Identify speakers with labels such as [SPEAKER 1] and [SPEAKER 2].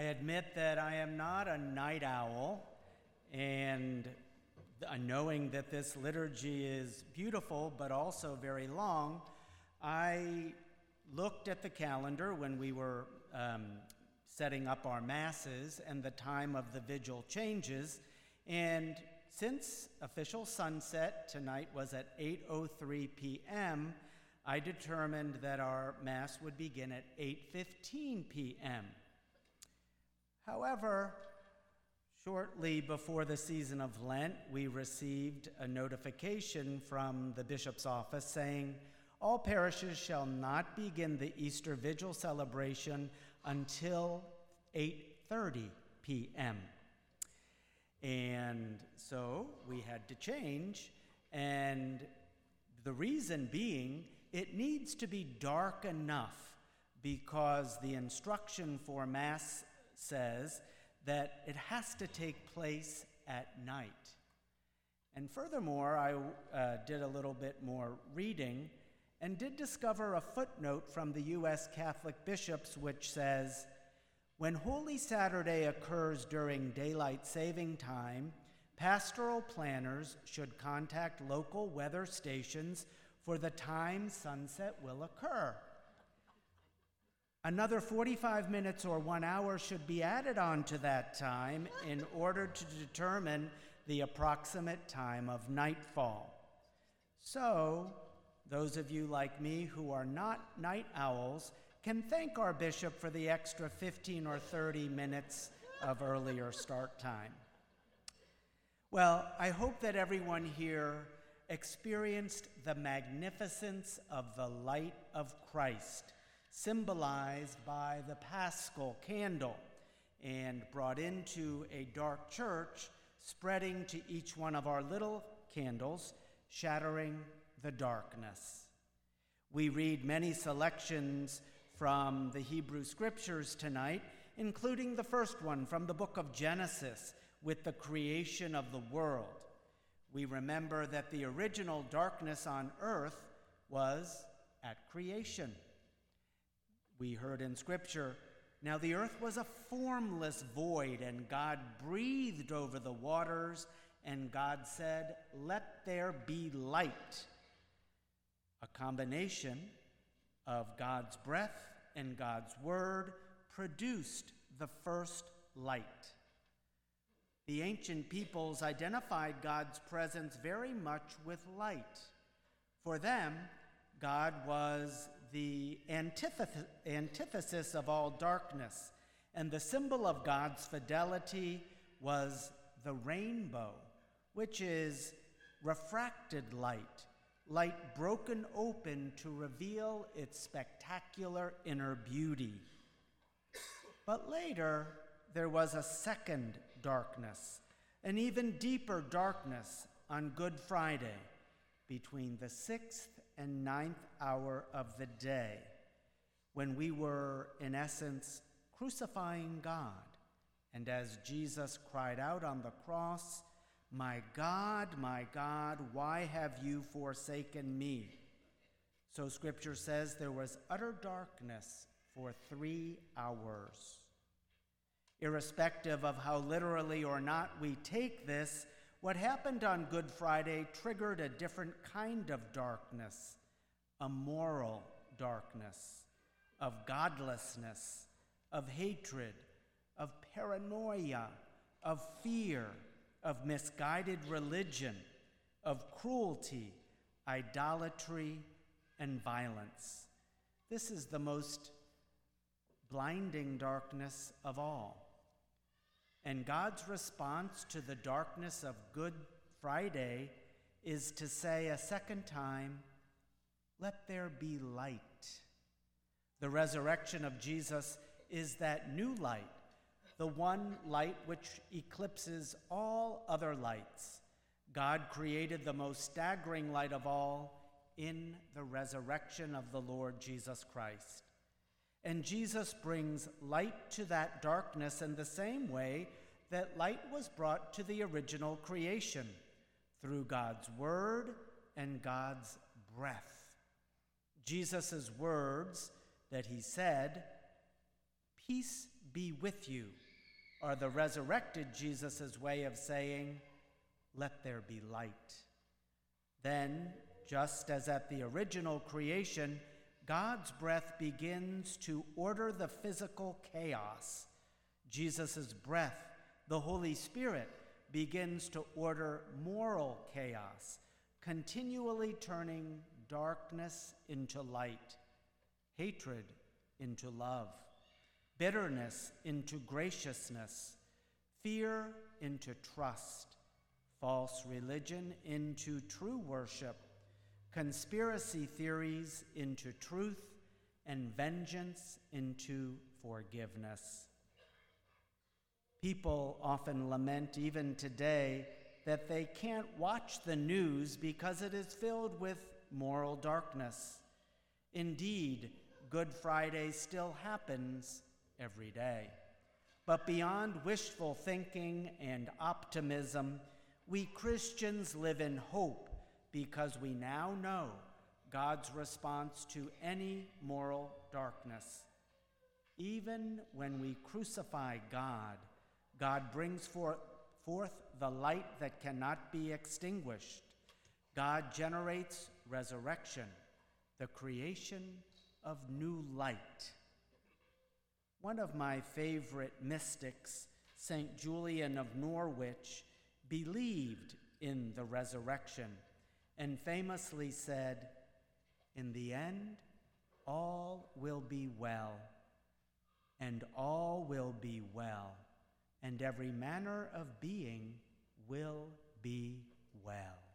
[SPEAKER 1] I admit that I am not a night owl, and knowing that this liturgy is beautiful but also very long, I looked at the calendar when we were setting up our masses, and the time of the vigil changes, and since official sunset tonight was at 8:03 p.m., I determined that our Mass would begin at 8:15 p.m. However, shortly before the season of Lent, we received a notification from the bishop's office saying, all parishes shall not begin the Easter Vigil celebration until 8:30 p.m. And so we had to change, and the reason being, it needs to be dark enough because the instruction for Mass says that it has to take place at night. And furthermore, I did a little bit more reading and did discover a footnote from the U.S. Catholic bishops which says, when Holy Saturday occurs during daylight saving time, pastoral planners should contact local weather stations for the time sunset will occur. Another 45 minutes or 1 hour should be added on to that time in order to determine the approximate time of nightfall. So, those of you like me who are not night owls can thank our bishop for the extra 15 or 30 minutes of earlier start time. Well, I hope that everyone here experienced the magnificence of the light of Christ, symbolized by the Paschal candle, and brought into a dark church, spreading to each one of our little candles, shattering the darkness. We read many selections from the Hebrew Scriptures tonight, including the first one from the book of Genesis with the creation of the world. We remember that the original darkness on earth was at creation. We heard in Scripture, now the earth was a formless void, and God breathed over the waters, and God said, let there be light. A combination of God's breath and God's word produced the first light. The ancient peoples identified God's presence very much with light. For them, God was the antithesis of all darkness, and the symbol of God's fidelity was the rainbow, which is refracted light, light broken open to reveal its spectacular inner beauty. But later, there was a second darkness, an even deeper darkness on Good Friday, between the 6th and 9th hour of the day, when we were, in essence, crucifying God. And as Jesus cried out on the cross, my God, why have you forsaken me? So Scripture says there was utter darkness for 3 hours. Irrespective of how literally or not we take this, what happened on Good Friday triggered a different kind of darkness, a moral darkness, of godlessness, of hatred, of paranoia, of fear, of misguided religion, of cruelty, idolatry, and violence. This is the most blinding darkness of all. And God's response to the darkness of Good Friday is to say a second time, let there be light. The resurrection of Jesus is that new light, the one light which eclipses all other lights. God created the most staggering light of all in the resurrection of the Lord Jesus Christ. And Jesus brings light to that darkness in the same way that light was brought to the original creation, through God's word and God's breath. Jesus' words that he said, "Peace be with you, or the resurrected Jesus' way of saying, let there be light. Then, just as at the original creation, God's breath begins to order the physical chaos, Jesus' breath, the Holy Spirit, begins to order moral chaos, continually turning darkness into light, hatred into love, bitterness into graciousness, fear into trust, false religion into true worship, conspiracy theories into truth, and vengeance into forgiveness. People often lament, even today, that they can't watch the news because it is filled with moral darkness. Indeed, Good Friday still happens every day. But beyond wishful thinking and optimism, we Christians live in hope because we now know God's response to any moral darkness. Even when we crucify God, God brings forth the light that cannot be extinguished. God generates resurrection, the creation of new light. One of my favorite mystics, St. Julian of Norwich, believed in the resurrection and famously said, "In the end, all will be well, and all will be well, and every manner of being will be well."